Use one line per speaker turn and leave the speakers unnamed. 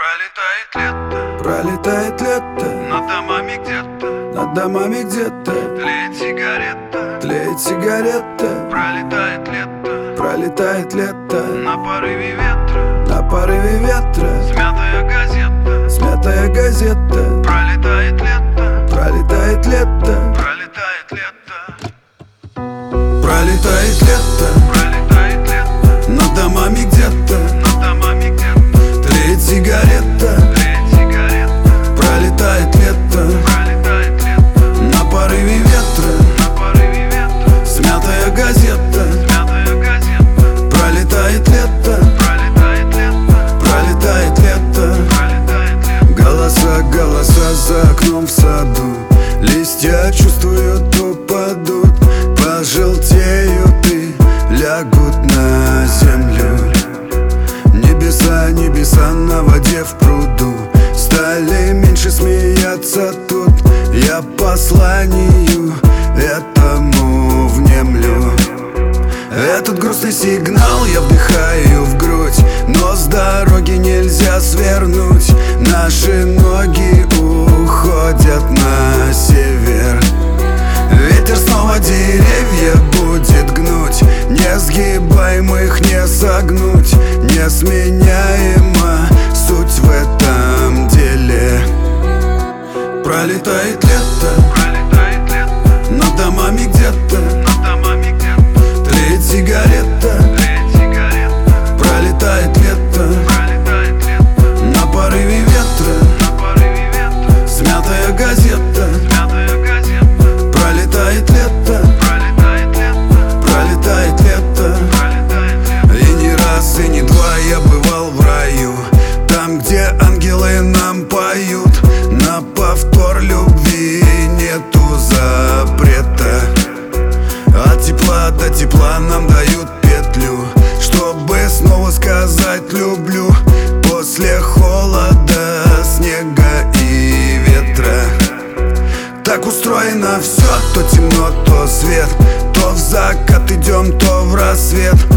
Пролетает лето
над домами где-то,
над домами где-то
тлеет сигарета.
тлеет сигарета.
Пролетает лето
на порыве ветра
смятая газета.
Пролетает лето
Пролетает лето
Пролетает лето над домами где-то тлеет сигарета. Пролетает лето на порыве ветра смятая газета. Пролетает лето Голоса за окном в саду, листья чувствуют, упадут, пожелтеют и лягут на землю. Небеса на воде в пруду стали меньше смеяться тут. Я посланию этому внемлю. Этот грустный сигнал я вдыхаю в грудь, но с дороги нельзя свернуть. Наши ноги уходят на север. Ветер снова деревья будет гнуть, несгибаемых не согнуть. Несменяема суть в этом деле. Пролетает лето над домами где-то тлеет сигарета. Пролетает лето на порыве ветра смятая газета. Пролетает лето И не раз, и не два я бывал в раю, там, где ангелы нам поют. На повтор любви нету запрета. От тепла до тепла нам дают петлю, чтобы снова сказать люблю. После холода, снега и ветра так устроено все, то темно, то свет, то в закат идем, то в рассвет.